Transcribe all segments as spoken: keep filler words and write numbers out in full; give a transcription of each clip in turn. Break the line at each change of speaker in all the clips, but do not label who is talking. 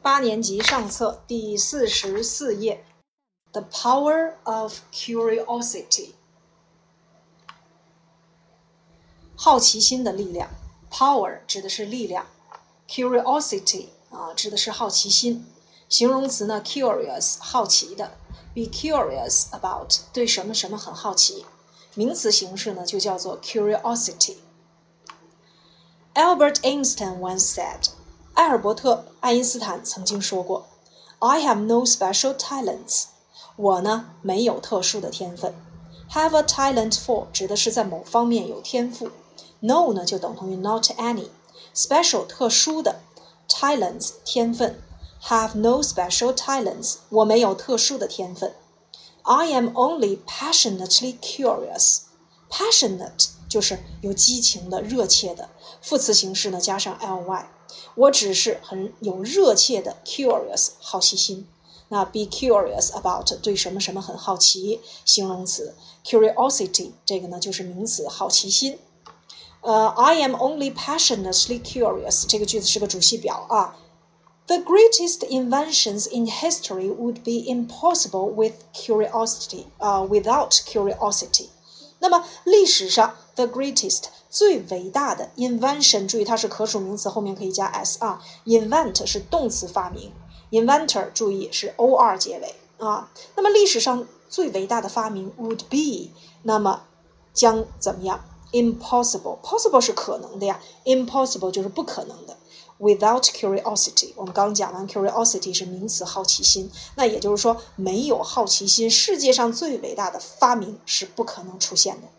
八年级上册第四十四页 The power of curiosity 好奇心的力量 Power 指的是力量 Curiosity 啊，指的是好奇心形容词呢 curious 好奇的 Be curious about 对什么什么很好奇名词形式呢就叫做 curiosity Albert Einstein once said埃尔伯特·爱因斯坦曾经说过 I have no special talents 我呢没有特殊的天分 Have a talent for 指的是在某方面有天赋 No 呢就等同于 not any Special 特殊的 Talents 天分 Have no special talents 我没有特殊的天分 I am only passionately curious Passionate 就是有激情的热切的副词形式呢加上 ly我只是很有热切的 curious 好奇心那 be curious about 对什么什么很好奇形容词 curiosity 这个呢就是名词好奇心呃 I am only passionately curious 这个句子是个主系表啊 The greatest inventions in history would be impossible with curiosity、uh, without curiosity 那么历史上 the greatest 最伟大的 invention 注意它是可数名词后面可以加 s 啊 invent 是动词发明 inventor 注意是 or 结尾啊那么历史上最伟大的发明 would be 那么将怎么样 impossible possible 是可能的呀 impossible 就是不可能的 without curiosity 我们刚讲完 curiosity 是名词好奇心那也就是说没有好奇心世界上最伟大的发明是不可能出现的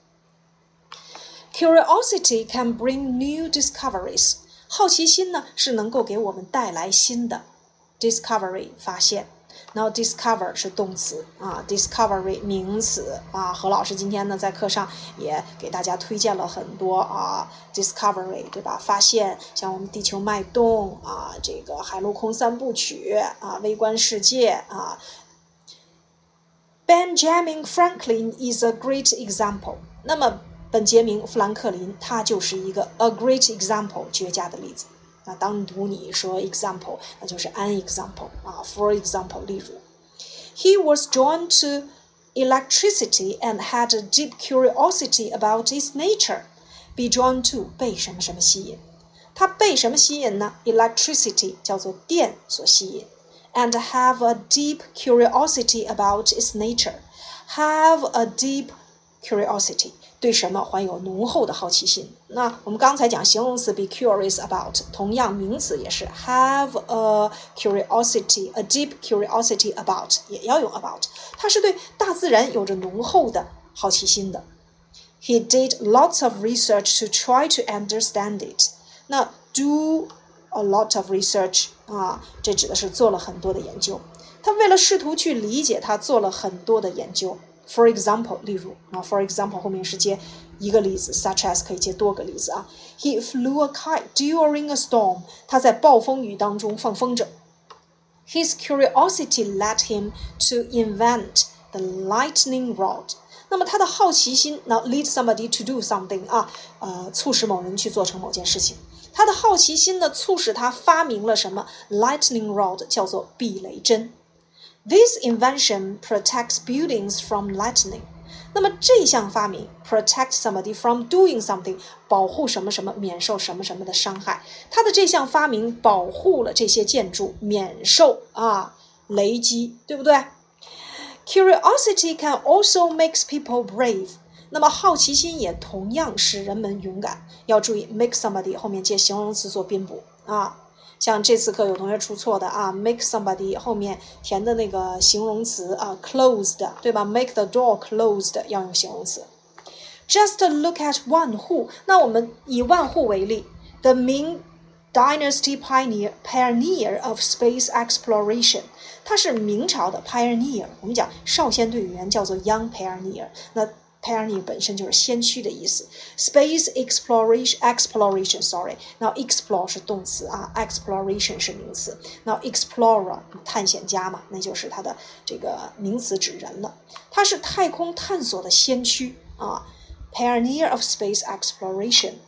Curiosity can bring new discoveries. 好奇心呢是能够给我们带来新的 discovery 发现。然后 discover 是动词啊 ，discovery 名词啊。何老师今天呢在课上也给大家推荐了很多啊 discovery 对吧？发现像我们地球脉动啊，这个海陆空三部曲啊，微观世界啊。Benjamin Franklin is a great example. 那么本杰明·富兰克林他就是一个 a great example 绝佳的例子那当读你说 example 那就是 an example 啊 for example 例如 He was drawn to electricity and had a deep curiosity about its nature be drawn to 被什么什么吸引他被什么吸引呢 electricity 叫做电所吸引 and have a deep curiosity about its nature have a deep curiosity对什么怀有浓厚的好奇心那我们刚才讲形容词 be curious about 同样名词也是 have a curiosity a deep curiosity about 也要用 about 它是对大自然有着浓厚的好奇心的 He did lots of research to try to understand it 那 do a lot of research 啊这指的是做了很多的研究他为了试图去理解他做了很多的研究For example 例如啊 For example 后面是接一个例子 such as 可以接多个例子啊 He flew a kite during a storm 他在暴风雨当中放风筝 His curiosity led him to invent the lightning rod 那么他的好奇心 Now lead somebody to do something 啊呃促使某人去做成某件事情他的好奇心呢促使他发明了什么 lightning rod 叫做避雷针This invention protects buildings from lightning. 那么这项发明 protect somebody from doing something 保护什么什么免受什么什么的伤害。它的这项发明保护了这些建筑免受啊雷击，对不对 ？Curiosity can also makes people brave. 那么好奇心也同样使人们勇敢。要注意 make somebody 后面接形容词做宾补啊。像这次课有同学出错的啊 make somebody 后面填的那个形容词啊 closed 对吧 make the door closed 要用形容词 Just look at 万户那我们以万户为例 The Ming Dynasty pioneer, pioneer of space exploration 他是明朝的 pioneer 我们讲少先队员叫做 young pioneer 那Pioneer 本身就是先驱的意思 Space exploration, exploration, sorry 那 explore 是动词啊 exploration 是名词那 explorer 探险家嘛那就是它的这个名词指人了他是太空探索的先驱啊 Pioneer of space exploration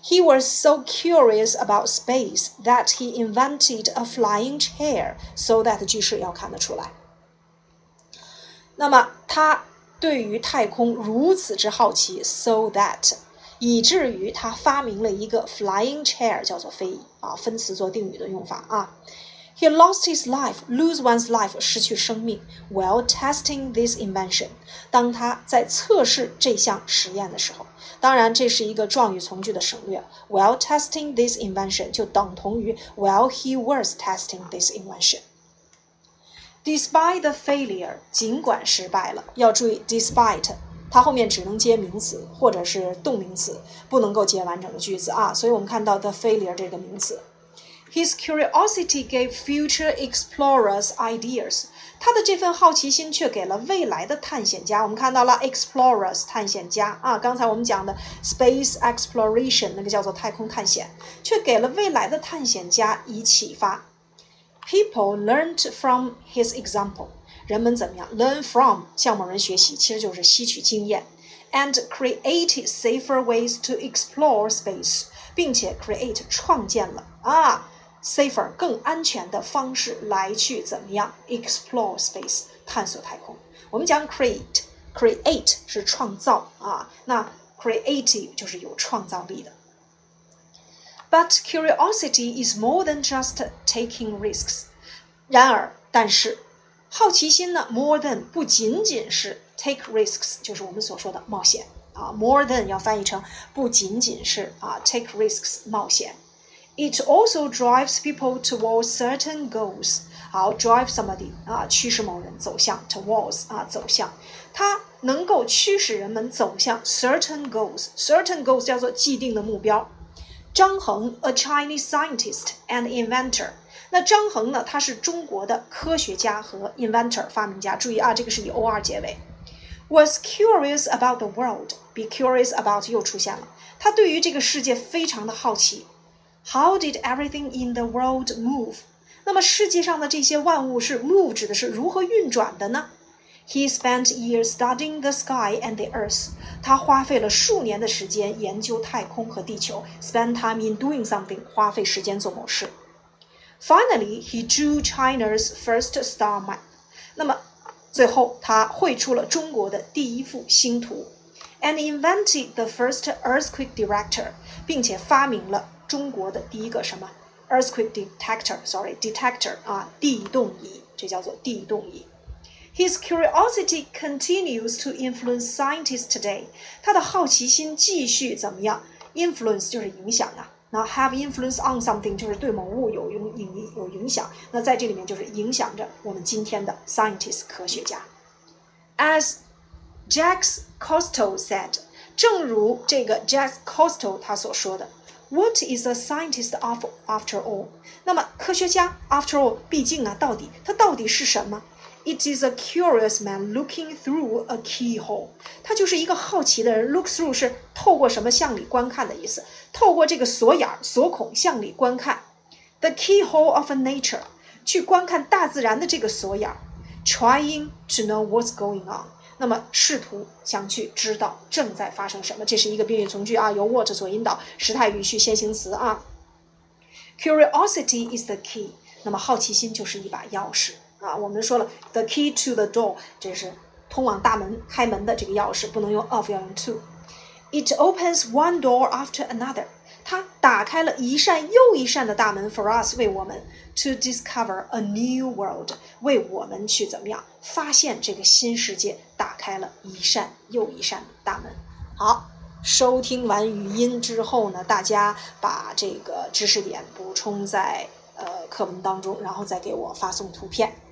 He was so curious about space that he invented a flying chair, so that 句式要看得出来。那么他对于太空如此之好奇 so that 以至于他发明了一个 flying chair 叫做飞椅啊，分词做定语的用法啊。He lost his life, lose one's life 失去生命 while testing this invention 当他在测试这项实验的时候，当然这是一个状语从句的省略 while testing this invention 就等同于 while he was testing this invention。Despite the failure 尽管失败了，要注意 despite 它后面只能接名词或者是动名词，不能够接完整的句子啊，所以我们看到 the failure 这个名词。His curiosity gave future explorers ideas 他的这份好奇心却给了未来的探险家，我们看到了 explorers 探险家啊，刚才我们讲的 space exploration 那个叫做太空探险，却给了未来的探险家以启发。People learned from his example 人们怎么样 learn from 向某人学习其实就是吸取经验 and created safer ways to explore space 并且 create 创建了啊safer 更安全的方式来去怎么样 explore space 探索太空。我们讲 create create 是创造啊，那 creative 就是有创造力的。But curiosity is more than just taking risks 然而但是好奇心呢 more than 不仅仅是 take risks 就是我们所说的冒险啊 more than 要翻译成不仅仅是啊 take risks 冒险。It also drives people towards certain goals 好 drive somebody 啊驱使某人走向 towards 啊走向它能够驱使人们走向 certain goals certain goals 叫做既定的目标。张衡 a Chinese scientist and inventor 那张衡呢他是中国的科学家和 inventor 发明家，注意啊这个是以 or 结尾。Was curious about the world be curious about 又出现了，他对于这个世界非常的好奇。How did everything in the world move 那么世界上的这些万物是 move 指的是如何运转的呢？ He spent years studying the sky and the earth 他花费了数年的时间研究太空和地球 spend time in doing something 花费时间做某事。Finally, he drew China's first star map 那么最后他绘出了中国的第一幅星图 and invented the first earthquake detector 并且发明了中国的第一个什么 earthquake detector sorry detector 啊地动仪，这叫做地动仪。His curiosity continues to influence scientists today 他的好奇心继续怎么样 influence 就是影响啊，那 have influence on something 就是对某物有影有影响，那在这里面就是影响着我们今天的 scientist 科学家。As Jacques Cousteau said 正如这个 Jacques Cousteau 他所说的What is a scientist after all 那么科学家 after all 毕竟啊到底他到底是什么 It is a curious man looking through a keyhole 他就是一个好奇的人 look through 是透过什么向里观看的意思，透过这个锁眼锁孔向里观看 The keyhole of nature 去观看大自然的这个锁眼 Trying to know what's going on那么试图想去知道正在发生什么，这是一个宾语从句啊，由 what 所引导，时态语序先行词啊。Curiosity is the key 那么好奇心就是一把钥匙啊，我们说了 the key to the door 这是通往大门开门的这个钥匙，不能用 of 要用 to。 It opens one door after another 它打开了一扇又一扇的大门 for us 为我们 to discover a new world 为我们去怎么样发现这个新世界，打开了一扇又一扇的大门。好，收听完语音之后呢，大家把这个知识点补充在呃课文当中，然后再给我发送图片。